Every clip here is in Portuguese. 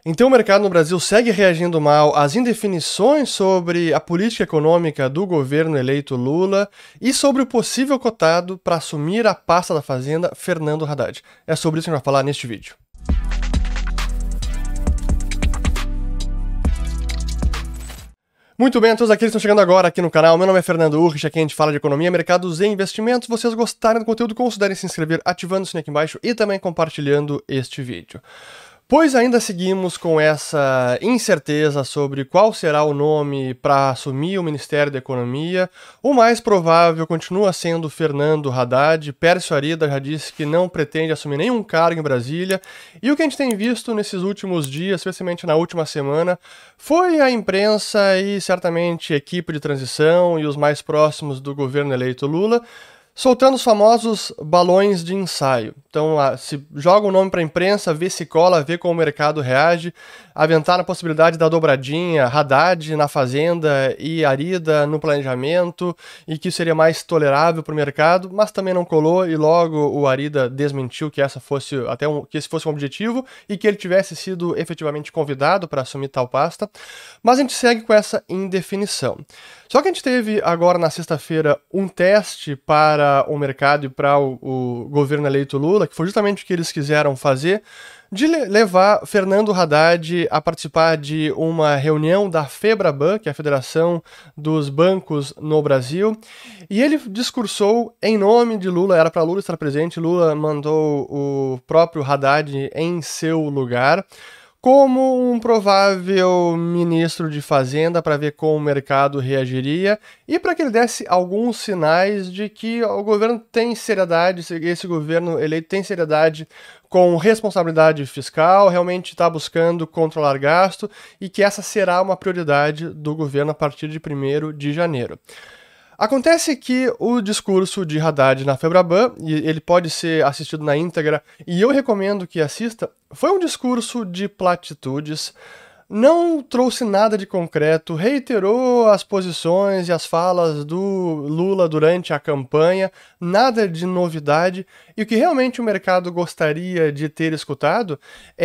Então o mercado no Brasil segue reagindo mal às indefinições sobre a política econômica do governo eleito Lula e sobre o possível cotado para assumir a pasta da Fazenda, Fernando Haddad. É sobre isso que a gente vai falar neste vídeo. Muito bem, a todos aqueles que estão chegando agora aqui no canal, meu nome é Fernando Urrich, aqui a gente fala de economia, mercados e investimentos. Se vocês gostarem do conteúdo, considerem se inscrever ativando o sininho aqui embaixo e também compartilhando este vídeo. Pois ainda seguimos com essa incerteza sobre qual será o nome para assumir o Ministério da Economia. O mais provável continua sendo Fernando Haddad. Pércio Arida já disse que não pretende assumir nenhum cargo em Brasília. E o que a gente tem visto nesses últimos dias, especialmente na última semana, foi a imprensa e certamente a equipe de transição e os mais próximos do governo eleito Lula soltando os famosos balões de ensaio. Então, se joga o nome para a imprensa, vê se cola, vê como o mercado reage, aventar a possibilidade da dobradinha, Haddad na Fazenda e Arida no planejamento, e que seria mais tolerável para o mercado, mas também não colou, e logo o Arida desmentiu que que esse fosse um objetivo, e que ele tivesse sido efetivamente convidado para assumir tal pasta, mas a gente segue com essa indefinição. Só que a gente teve agora na sexta-feira um teste para o mercado e para o governo eleito Lula, que foi justamente o que eles quiseram fazer, de levar Fernando Haddad a participar de uma reunião da FEBRABAN, que é a Federação dos Bancos no Brasil, e ele discursou em nome de Lula, era para Lula estar presente, Lula mandou o próprio Haddad em seu lugar, como um provável ministro de Fazenda para ver como o mercado reagiria e para que ele desse alguns sinais de que o governo tem seriedade, esse governo eleito tem seriedade com responsabilidade fiscal, realmente está buscando controlar gasto e que essa será uma prioridade do governo a partir de 1º de janeiro. Acontece que o discurso de Haddad na FEBRABAN, e ele pode ser assistido na íntegra, e eu recomendo que assista, foi um discurso de platitudes, não trouxe nada de concreto, reiterou as posições e as falas do Lula durante a campanha, nada de novidade, e o que realmente o mercado gostaria de ter escutado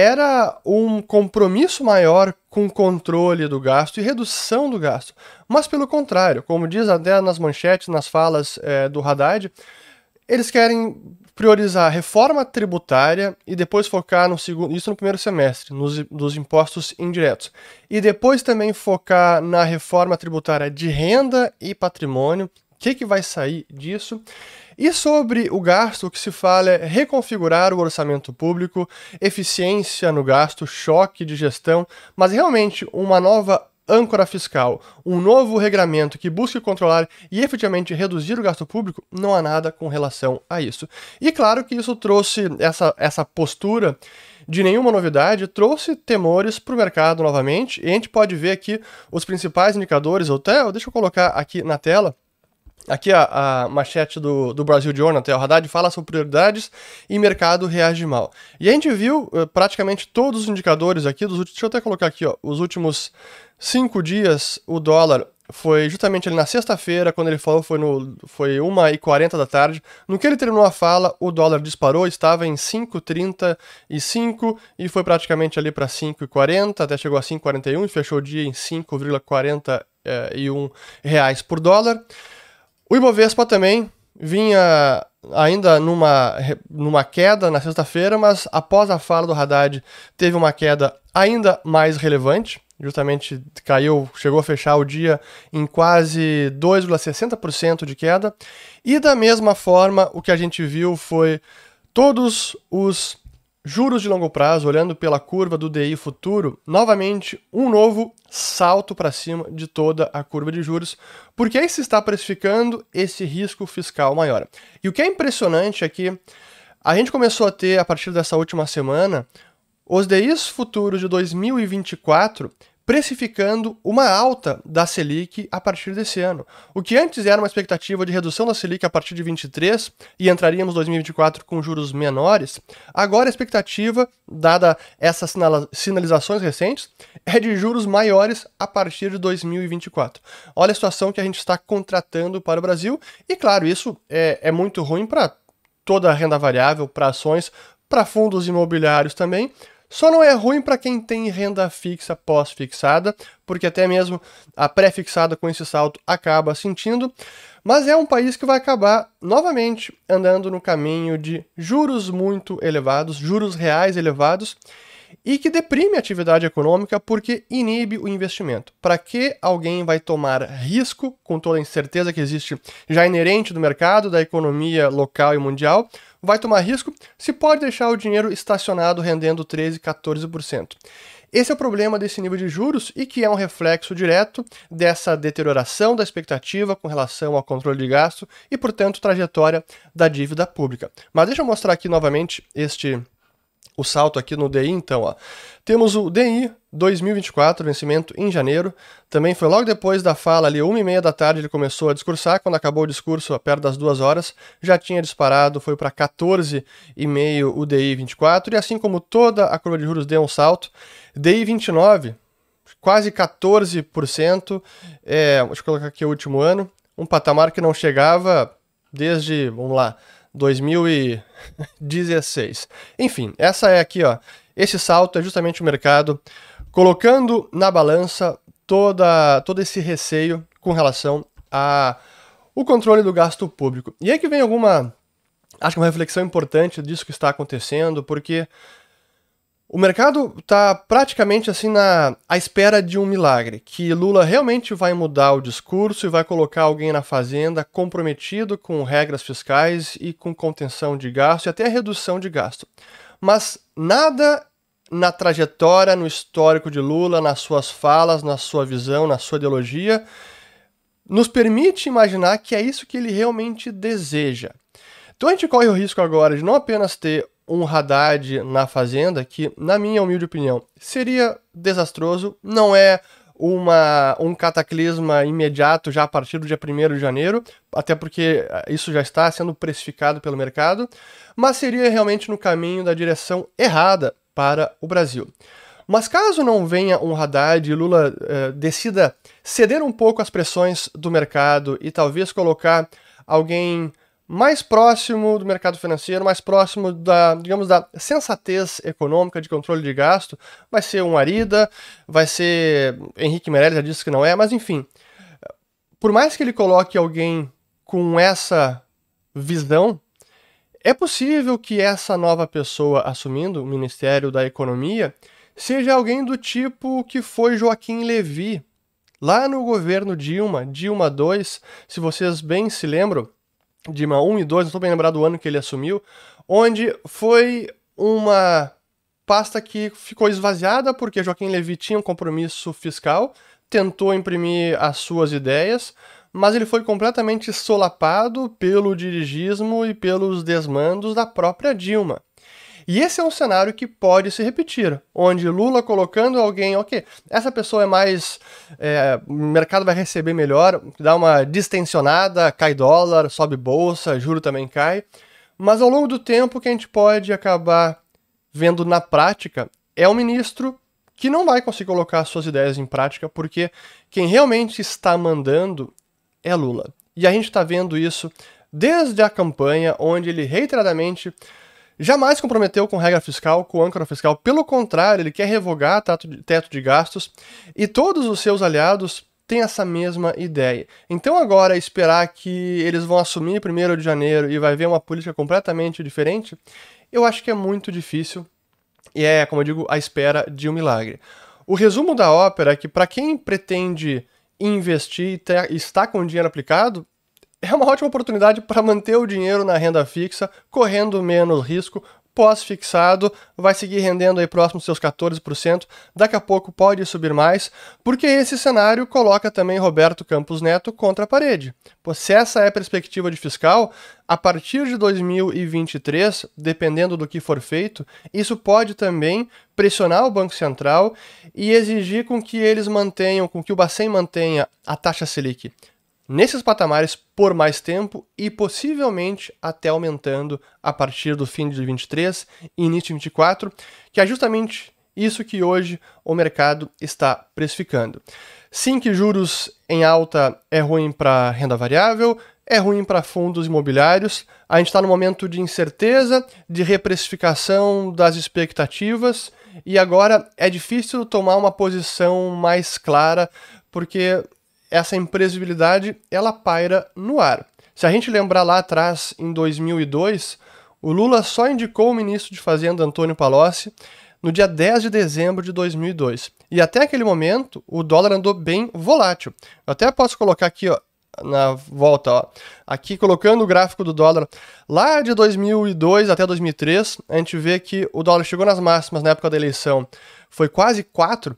era um compromisso maior com controle do gasto e redução do gasto. Mas pelo contrário, como diz até nas manchetes, nas falas do Haddad, eles querem priorizar reforma tributária e depois focar isso no primeiro semestre, dos impostos indiretos. E depois também focar na reforma tributária de renda e patrimônio. O que vai sair disso? E sobre o gasto, o que se fala é reconfigurar o orçamento público, eficiência no gasto, choque de gestão, mas realmente uma nova âncora fiscal, um novo regramento que busque controlar e efetivamente reduzir o gasto público, não há nada com relação a isso. E claro que isso trouxe essa postura de nenhuma novidade, trouxe temores para o mercado novamente, e a gente pode ver aqui os principais indicadores, deixa eu colocar aqui na tela. Aqui a manchete do Brasil Journal, o Haddad fala sobre prioridades e mercado reage mal. E a gente viu praticamente todos os indicadores aqui, deixa eu até colocar aqui, os últimos 5 dias, o dólar foi justamente ali na sexta-feira, quando ele falou, foi 1h40 da tarde. No que ele terminou a fala, o dólar disparou, estava em 5,35 e foi praticamente ali para 5,40, até chegou a 5,41 e fechou o dia em 5,41 reais por dólar. O Ibovespa também vinha ainda numa queda na sexta-feira, mas após a fala do Haddad teve uma queda ainda mais relevante, justamente chegou a fechar o dia em quase 2,60% de queda, e da mesma forma o que a gente viu foi todos os juros de longo prazo, olhando pela curva do DI futuro, novamente um novo salto para cima de toda a curva de juros, porque aí se está precificando esse risco fiscal maior. E o que é impressionante é que a gente começou a ter, a partir dessa última semana, os DIs futuros de 2024 precificando uma alta da Selic a partir desse ano. O que antes era uma expectativa de redução da Selic a partir de 23 e entraríamos em 2024 com juros menores, agora a expectativa, dada essas sinalizações recentes, é de juros maiores a partir de 2024. Olha a situação que a gente está contratando para o Brasil e, claro, isso é muito ruim para toda a renda variável, para ações, para fundos imobiliários também. Só não é ruim para quem tem renda fixa pós-fixada, porque até mesmo a pré-fixada com esse salto acaba sentindo, mas é um país que vai acabar novamente andando no caminho de juros muito elevados, juros reais elevados, e que deprime a atividade econômica porque inibe o investimento. Para que alguém vai tomar risco, com toda a incerteza que existe já inerente do mercado, da economia local e mundial, vai tomar risco se pode deixar o dinheiro estacionado rendendo 13%, 14%. Esse é o problema desse nível de juros e que é um reflexo direto dessa deterioração da expectativa com relação ao controle de gasto e, portanto, trajetória da dívida pública. Mas deixa eu mostrar aqui novamente o salto aqui no DI, então, ó. Temos o DI 2024, vencimento em janeiro. Também foi logo depois da fala ali, 1h30 da tarde, ele começou a discursar. Quando acabou o discurso, perto das 2 horas, já tinha disparado, foi para 14,5 o DI 24. E assim como toda a curva de juros deu um salto, DI 29, quase 14%. Deixa eu colocar aqui o último ano. Um patamar que não chegava desde, vamos lá, 2016. Enfim, essa é aqui, ó. Esse salto é justamente o mercado colocando na balança todo esse receio com relação ao controle do gasto público. E aí que vem acho que uma reflexão importante disso que está acontecendo, porque o mercado está praticamente assim à espera de um milagre, que Lula realmente vai mudar o discurso e vai colocar alguém na fazenda comprometido com regras fiscais e com contenção de gasto e até redução de gasto. Mas nada na trajetória, no histórico de Lula, nas suas falas, na sua visão, na sua ideologia, nos permite imaginar que é isso que ele realmente deseja. Então a gente corre o risco agora de não apenas ter um Haddad na fazenda, que, na minha humilde opinião, seria desastroso, não é um cataclisma imediato já a partir do dia 1º de janeiro, até porque isso já está sendo precificado pelo mercado, mas seria realmente no caminho da direção errada para o Brasil. Mas caso não venha um Haddad e Lula decida ceder um pouco às pressões do mercado e talvez colocar alguém mais próximo do mercado financeiro, mais próximo da sensatez econômica de controle de gasto, vai ser um Arida, vai ser Henrique Meirelles, já disse que não é, mas enfim, por mais que ele coloque alguém com essa visão, é possível que essa nova pessoa assumindo o Ministério da Economia seja alguém do tipo que foi Joaquim Levy, lá no governo Dilma 2, se vocês bem se lembram, Dilma 1 e 2, não estou bem lembrado do ano que ele assumiu, onde foi uma pasta que ficou esvaziada porque Joaquim Levy tinha um compromisso fiscal, tentou imprimir as suas ideias, mas ele foi completamente solapado pelo dirigismo e pelos desmandos da própria Dilma. E esse é um cenário que pode se repetir, onde Lula colocando alguém, ok, essa pessoa é mais, o mercado vai receber melhor, dá uma distensionada, cai dólar, sobe bolsa, juro também cai, mas ao longo do tempo o que a gente pode acabar vendo na prática é um ministro que não vai conseguir colocar suas ideias em prática, porque quem realmente está mandando é Lula. E a gente está vendo isso desde a campanha, onde ele reiteradamente jamais comprometeu com regra fiscal, com âncora fiscal. Pelo contrário, ele quer revogar teto de gastos e todos os seus aliados têm essa mesma ideia. Então agora esperar que eles vão assumir 1º de janeiro e vai ver uma política completamente diferente, eu acho que é muito difícil e é, como eu digo, a espera de um milagre. O resumo da ópera é que para quem pretende investir e está com o dinheiro aplicado, é uma ótima oportunidade para manter o dinheiro na renda fixa, correndo menos risco, pós-fixado, vai seguir rendendo aí próximo dos seus 14%, daqui a pouco pode subir mais, porque esse cenário coloca também Roberto Campos Neto contra a parede. Pois se essa é a perspectiva de fiscal, a partir de 2023, dependendo do que for feito, isso pode também pressionar o Banco Central e exigir com que eles mantenham, com que o Bacen mantenha a taxa Selic nesses patamares por mais tempo e possivelmente até aumentando a partir do fim de 2023 e início de 2024, que é justamente isso que hoje o mercado está precificando. Sim, que juros em alta é ruim para renda variável, é ruim para fundos imobiliários, a gente está no momento de incerteza, de reprecificação das expectativas e agora é difícil tomar uma posição mais clara, porque essa imprevisibilidade, ela paira no ar. Se a gente lembrar lá atrás, em 2002, o Lula só indicou o ministro de Fazenda, Antônio Palocci, no dia 10 de dezembro de 2002. E até aquele momento, o dólar andou bem volátil. Eu até posso colocar aqui, ó, na volta, ó, aqui colocando o gráfico do dólar lá de 2002 até 2003, a gente vê que o dólar chegou nas máximas na época da eleição, foi quase 4,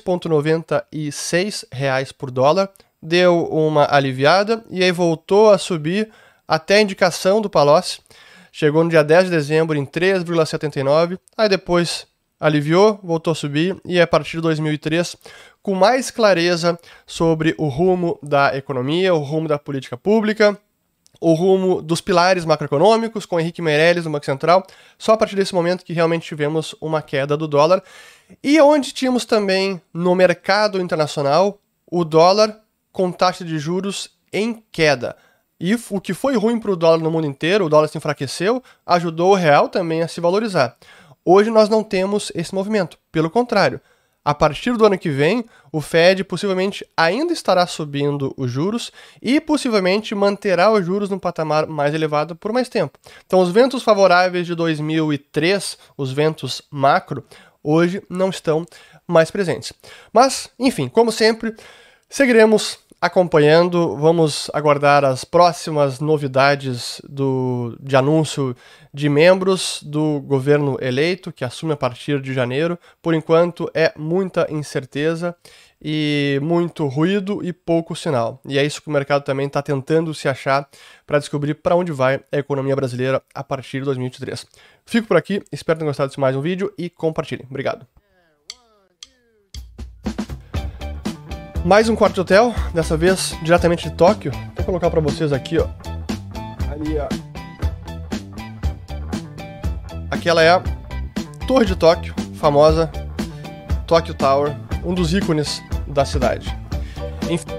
3,96 reais por dólar, deu uma aliviada e aí voltou a subir até a indicação do Palocci, chegou no dia 10 de dezembro em 3,79, aí depois aliviou, voltou a subir e a partir de 2003, com mais clareza sobre o rumo da economia, o rumo da política pública, o rumo dos pilares macroeconômicos, com Henrique Meirelles no Banco Central, só a partir desse momento que realmente tivemos uma queda do dólar, e onde tínhamos também no mercado internacional o dólar com taxa de juros em queda. E o que foi ruim para o dólar no mundo inteiro, o dólar se enfraqueceu, ajudou o real também a se valorizar. Hoje nós não temos esse movimento, pelo contrário. A partir do ano que vem, o Fed possivelmente ainda estará subindo os juros e possivelmente manterá os juros num patamar mais elevado por mais tempo. Então os ventos favoráveis de 2003, os ventos macro, hoje não estão mais presentes. Mas, enfim, como sempre, seguiremos acompanhando, vamos aguardar as próximas novidades de anúncio de membros do governo eleito, que assume a partir de janeiro. Por enquanto é muita incerteza e muito ruído e pouco sinal. E é isso que o mercado também está tentando se achar para descobrir para onde vai a economia brasileira a partir de 2023. Fico por aqui, espero ter gostado de mais um vídeo e compartilhem. Obrigado. Mais um quarto de hotel, dessa vez diretamente de Tóquio. Vou colocar para vocês aqui, ó. Ali, ó. Aquela é a Torre de Tóquio, famosa Tokyo Tower, um dos ícones da cidade. Enfim.